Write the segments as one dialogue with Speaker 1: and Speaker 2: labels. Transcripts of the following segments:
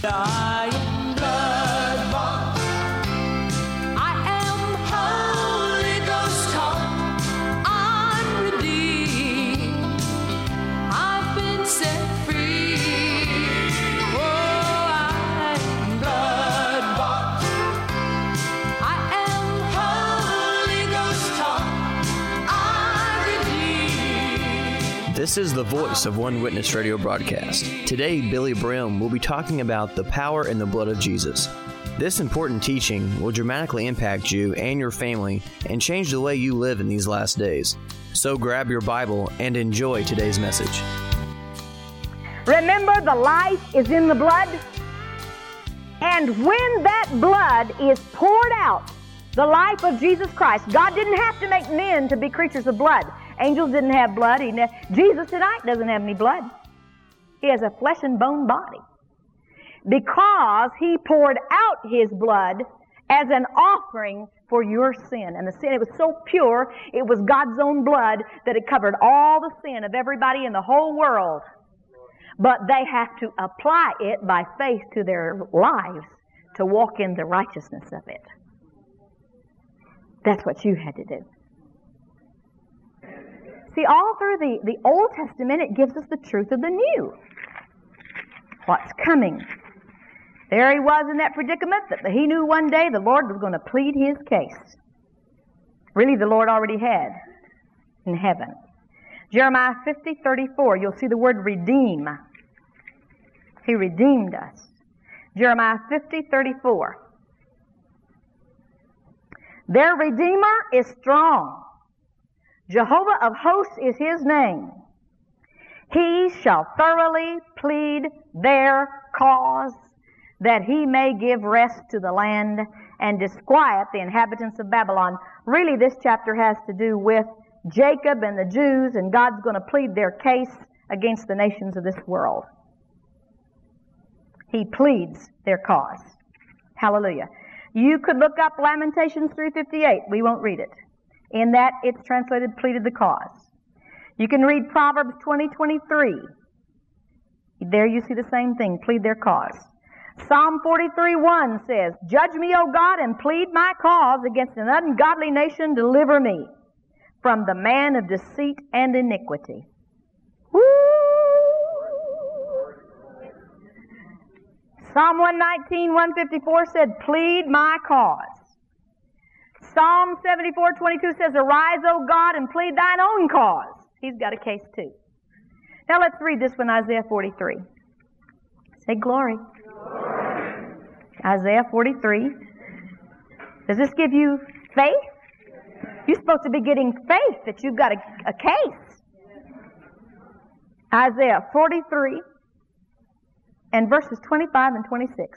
Speaker 1: I am blood-bought. I am Holy Ghost taught. I'm redeemed. I've been set free. Oh, I am blood-bought. I am Holy Ghost taught. I'm redeemed.
Speaker 2: This is the voice of One Witness radio broadcast. Today, Billy Brim will be talking about the power in the blood of Jesus. This important teaching will dramatically impact you and your family and change the way you live in these last days. So grab your Bible and enjoy today's message.
Speaker 3: Remember, the life is in the blood. And when that blood is poured out, the life of Jesus Christ, God didn't have to make men to be creatures of blood. Angels didn't have blood. Jesus tonight doesn't have any blood. He has a flesh and bone body. Because He poured out His blood as an offering for your sin. And the sin, it was so pure, it was God's own blood that it covered all the sin of everybody in the whole world. But they have to apply it by faith to their lives to walk in the righteousness of it. That's what you had to do. See, all through the Old Testament, it gives us the truth of the New. What's coming? There he was in that predicament that he knew one day the Lord was going to plead his case. Really, the Lord already had in heaven. Jeremiah 50:34, you'll see the word redeem. He redeemed us. Jeremiah 50:34. Their Redeemer is strong. Jehovah of hosts is His name. He shall thoroughly plead their cause, that He may give rest to the land and disquiet the inhabitants of Babylon. Really, this chapter has to do with Jacob and the Jews, and God's going to plead their case against the nations of this world. He pleads their cause. Hallelujah. You could look up Lamentations 3:58. We won't read it. In that, it's translated, pleaded the cause. You can read Proverbs 20:23. There you see the same thing, plead their cause. Psalm 43:1 says, Judge me, O God, and plead my cause against an ungodly nation. Deliver me from the man of deceit and iniquity. Woo! Psalm 119:154 said, plead my cause. Psalm 74:22 says, Arise, O God, and plead thine own cause. He's got a case too. Now let's read this one, Isaiah 43. Say glory. Glory. Isaiah 43. Does this give you faith? You're supposed to be getting faith that you've got a case. Isaiah 43 and verses 25 and 26.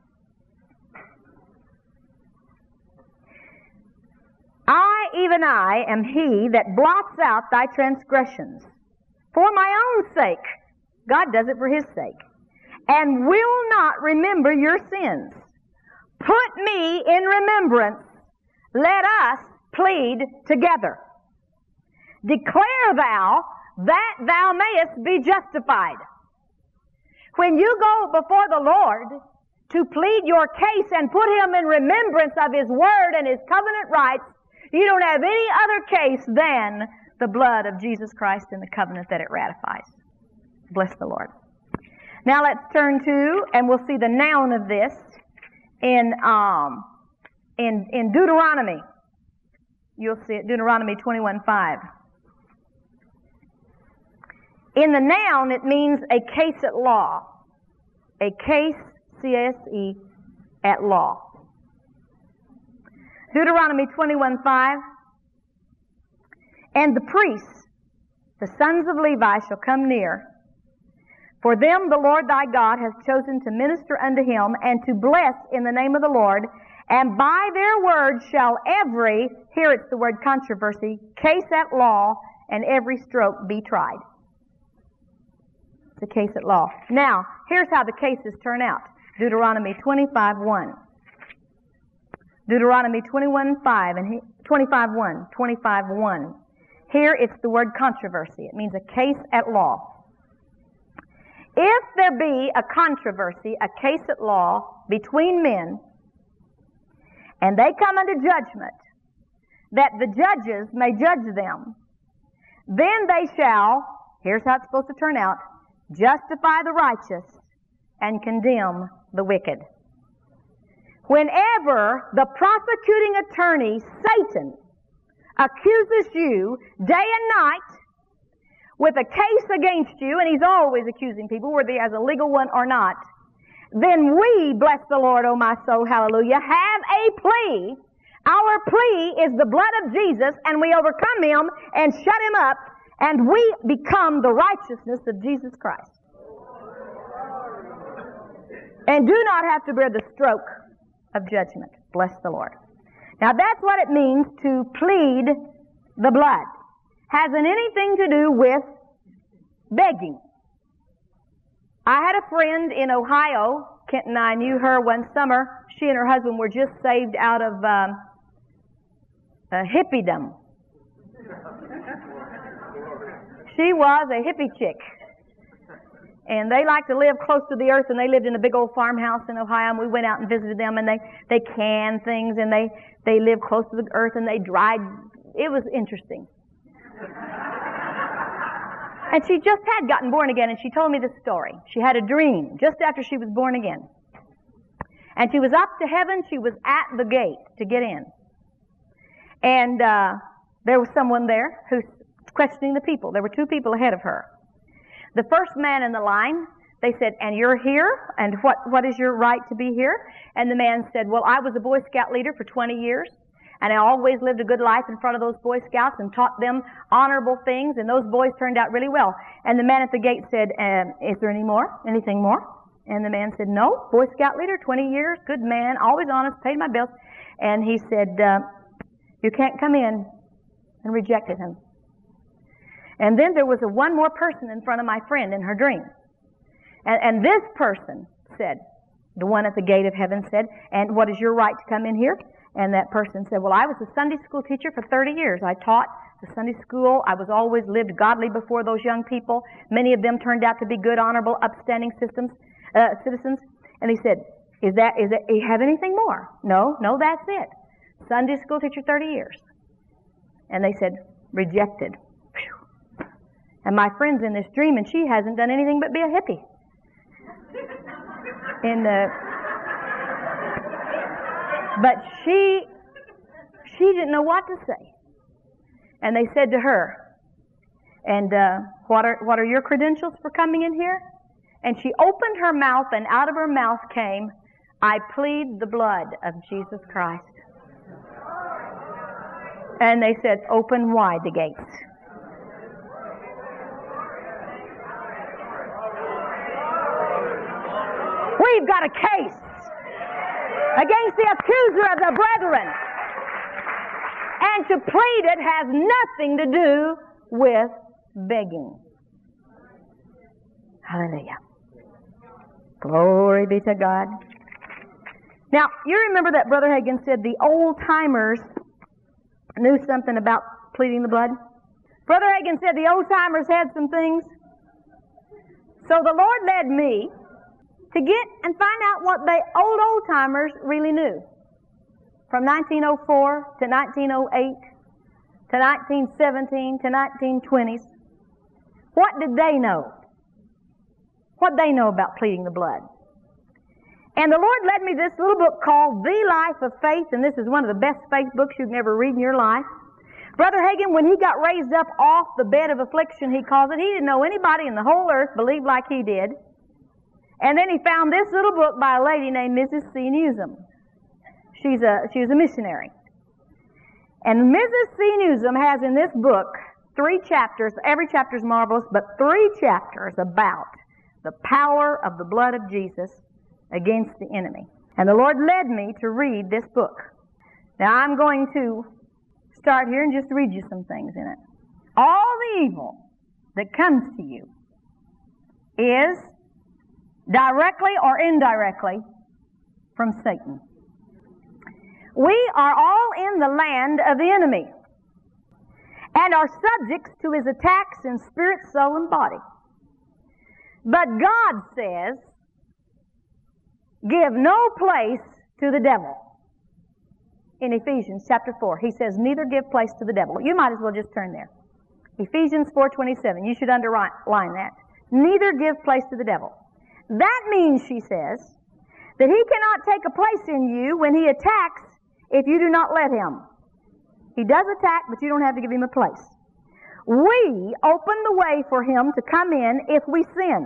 Speaker 3: Even I am He that blots out thy transgressions for my own sake. God does it for His sake. And will not remember your sins. Put me in remembrance. Let us plead together. Declare thou that thou mayest be justified. When you go before the Lord to plead your case and put Him in remembrance of His word and His covenant rights, you don't have any other case than the blood of Jesus Christ and the covenant that it ratifies. Bless the Lord. Now let's turn to, and we'll see the noun of this in Deuteronomy. You'll see it, Deuteronomy 21:5. In the noun, it means a case at law. A case, C-A-S-E, at law. Deuteronomy 21:5. And the priests, the sons of Levi, shall come near. For them the Lord thy God hath chosen to minister unto Him and to bless in the name of the Lord. And by their word shall every, here it's the word controversy, case at law, and every stroke be tried. It's a case at law. Now, here's how the cases turn out. Deuteronomy 25:1. Deuteronomy 21:5 and 25:1. 25:1. Here it's the word controversy. It means a case at law. If there be a controversy, a case at law between men, and they come unto judgment, that the judges may judge them, then they shall, here's how it's supposed to turn out, justify the righteous and condemn the wicked. Whenever the prosecuting attorney, Satan, accuses you day and night with a case against you, and he's always accusing people, whether he has a legal one or not, then we, bless the Lord, O my soul, hallelujah, have a plea. Our plea is the blood of Jesus, and we overcome him and shut him up, and we become the righteousness of Jesus Christ. And do not have to bear the stroke of judgment. Bless the Lord. Now that's what it means to plead the blood. Hasn't anything to do with begging. I had a friend in Ohio. Kent and I knew her one summer. She and her husband were just saved out of hippiedom. She was a hippie chick. And they like to live close to the earth, and they lived in a big old farmhouse in Ohio, and we went out and visited them, and they canned things, and they lived close to the earth, and they dried. It was interesting. And she just had gotten born again, and she told me this story. She had a dream just after she was born again. And she was up to heaven. She was at the gate to get in. And there was someone there who's questioning the people. There were two people ahead of her. The first man in the line, they said, and you're here? And what is your right to be here? And the man said, well, I was a Boy Scout leader for 20 years. And I always lived a good life in front of those Boy Scouts and taught them honorable things, and those boys turned out really well. And the man at the gate said, is there any more? Anything more? And the man said, no, Boy Scout leader, 20 years, good man, always honest, paid my bills. And he said, you can't come in, and rejected him. And then there was one more person in front of my friend in her dream. And this person said, the one at the gate of heaven said, and what is your right to come in here? And that person said, well, I was a Sunday school teacher for 30 years. I taught the Sunday school. I was always lived godly before those young people. Many of them turned out to be good, honorable, upstanding citizens. And he said, is that, you have anything more? No, that's it. Sunday school teacher, 30 years. And they said, rejected. Whew. And my friend's in this dream, and she hasn't done anything but be a hippie. But she didn't know what to say. And they said to her, and what are your credentials for coming in here? And she opened her mouth, and out of her mouth came, I plead the blood of Jesus Christ. And they said, open wide the gates. We've got a case against the accuser of the brethren. And to plead it has nothing to do with begging. Hallelujah. Glory be to God. Now, you remember that Brother Hagin said the old-timers knew something about pleading the blood? Brother Hagin said the old-timers had some things. So the Lord led me to get and find out what the old-timers really knew. From 1904 to 1908 to 1917 to 1920s. What did they know? What they know about pleading the blood? And the Lord led me this little book called The Life of Faith, and this is one of the best faith books you can ever read in your life. Brother Hagin, when he got raised up off the bed of affliction, he calls it, he didn't know anybody in the whole earth believed like he did. And then he found this little book by a lady named Mrs. C. Newsom. She was a missionary. And Mrs. C. Newsom has in this book 3 chapters. Every chapter is marvelous, but 3 chapters about the power of the blood of Jesus against the enemy. And the Lord led me to read this book. Now I'm going to start here and just read you some things in it. All the evil that comes to you is directly or indirectly from Satan. We are all in the land of the enemy and are subjects to his attacks in spirit, soul, and body. But God says, give no place to the devil. In Ephesians chapter 4, he says, neither give place to the devil. You might as well just turn there. Ephesians 4:27, you should underline that. Neither give place to the devil. That means, she says, that he cannot take a place in you when he attacks if you do not let him. He does attack, but you don't have to give him a place. We open the way for him to come in if we sin.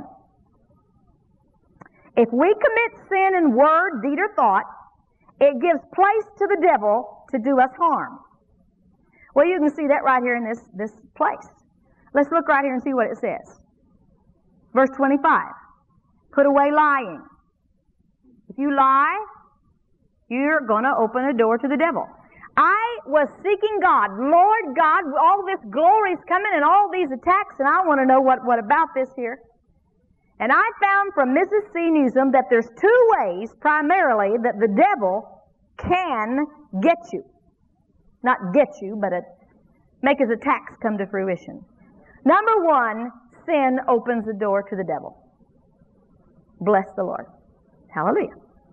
Speaker 3: If we commit sin in word, deed, or thought, it gives place to the devil to do us harm. Well, you can see that right here in this place. Let's look right here and see what it says. Verse 25. Put away lying. If you lie, you're going to open a door to the devil. I was seeking God. Lord God, all this glory's coming and all these attacks, and I want to know what about this here. And I found from Mrs. C. Newsom that there's two ways, primarily, that the devil can get you. Not get you, but make his attacks come to fruition. Number one, sin opens the door to the devil. Bless the Lord. Hallelujah.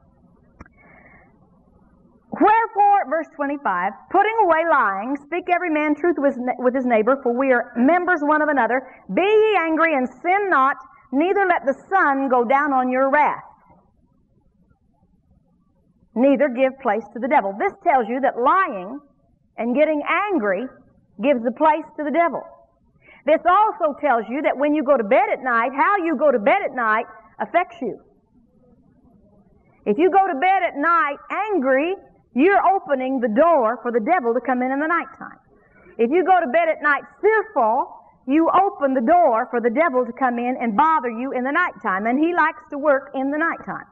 Speaker 3: Wherefore, verse 25, putting away lying, speak every man truth with his neighbor, for we are members one of another. Be ye angry and sin not, neither let the sun go down on your wrath. Neither give place to the devil. This tells you that lying and getting angry gives the place to the devil. This also tells you that when you go to bed at night, how you go to bed at night affects you. If you go to bed at night angry, you're opening the door for the devil to come in the nighttime. If you go to bed at night fearful, you open the door for the devil to come in and bother you in the nighttime, and he likes to work in the nighttime.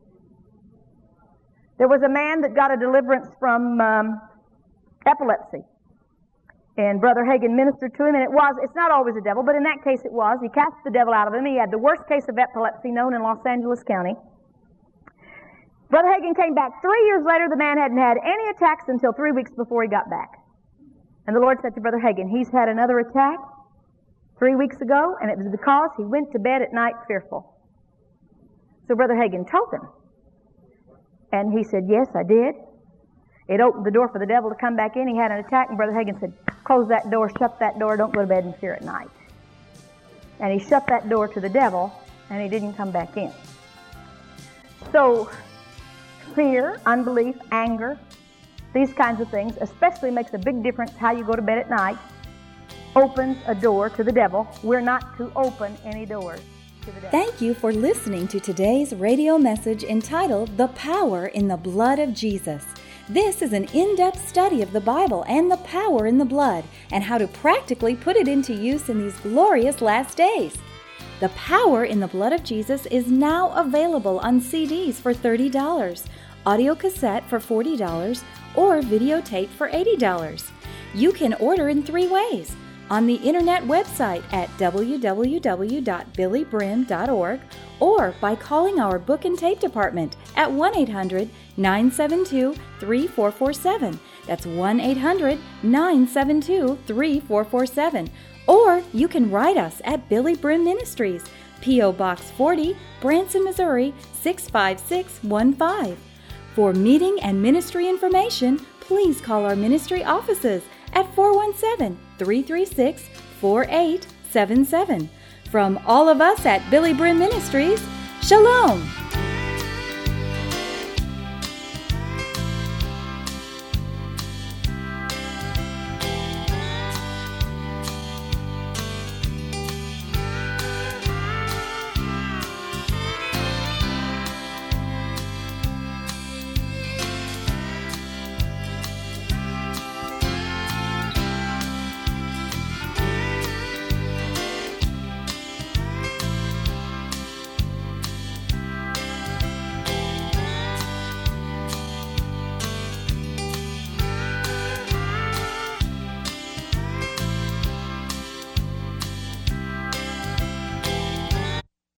Speaker 3: There was a man that got a deliverance from epilepsy, and Brother Hagin ministered to him, and it's not always a devil, but in that case it was. He cast the devil out of him. He had the worst case of epilepsy known in Los Angeles County. Brother Hagin came back 3 years later. The man hadn't had any attacks until 3 weeks before he got back. And the Lord said to Brother Hagin, he's had another attack 3 weeks ago, and it was because he went to bed at night fearful. So Brother Hagin told him. And he said, yes, I did. It opened the door for the devil to come back in. He had an attack, and Brother Hagin said, close that door, shut that door, don't go to bed in fear at night. And he shut that door to the devil, and he didn't come back in. So fear, unbelief, anger, these kinds of things, especially makes a big difference how you go to bed at night, opens a door to the devil. We're not to open any doors to the devil.
Speaker 4: Thank you for listening to today's radio message entitled The Power in the Blood of Jesus. This is an in-depth study of the Bible and the power in the blood and how to practically put it into use in these glorious last days. The Power in the Blood of Jesus is now available on CDs for $30, audio cassette for $40, or videotape for $80. You can order in 3 ways: on the internet website at www.billybrim.org or by calling our book and tape department at 1-800-972-3447. That's 1-800-972-3447. Or you can write us at Billy Brim Ministries, P.O. Box 40, Branson, Missouri, 65615. For meeting and ministry information, please call our ministry offices at 417-336-4877. From all of us at Billy Brim Ministries, Shalom!